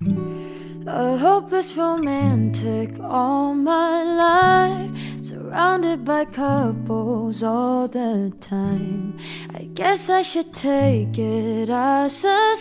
A hopeless romantic all my life, surrounded by couples all the time. I guess I should take it as a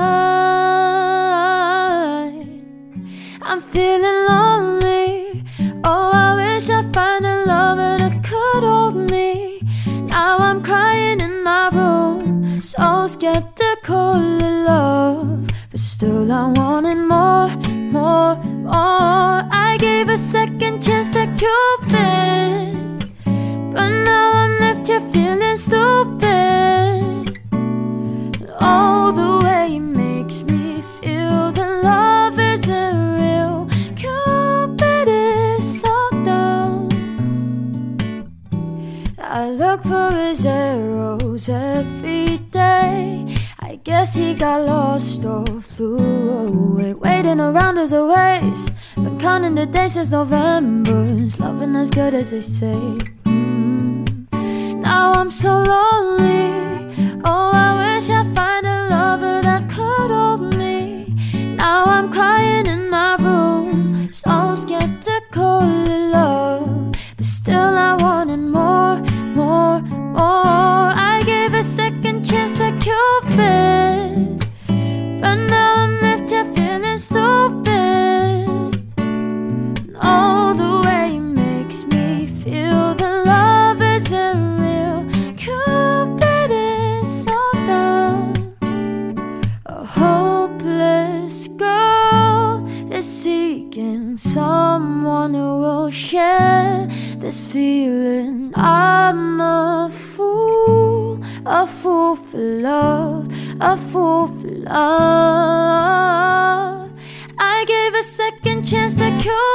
sign. I'm feeling lonely. Oh, I wish I'd find a lover that could hold me. Now I'm crying in my room, so skeptical of love, but still I wanted more, more, more. I gave a second chance to Cupid, but now I'm left here feeling stupid. Oh, the way he makes me feel that love isn't real. Cupid is so dumb. I look for his arrows every day. I guess he got lost or flew away. Waiting around as a waste. Been counting the days since November. Is loving as good as they say? Now I'm so lonely. Oh, I wish I'd find a lover that could hold me. Now I'm crying in my room, so skeptical of love, but still I wanted more, more, more. I gave a second chance to Cupid, but now I'm left here feeling stupid. Oh, the way he makes me feel that love isn't real. Cupid is so dumb. A hopeless girl is seeking someone who will share this feeling. I'm a fool for love, a fool for love. I gave a second chance to cure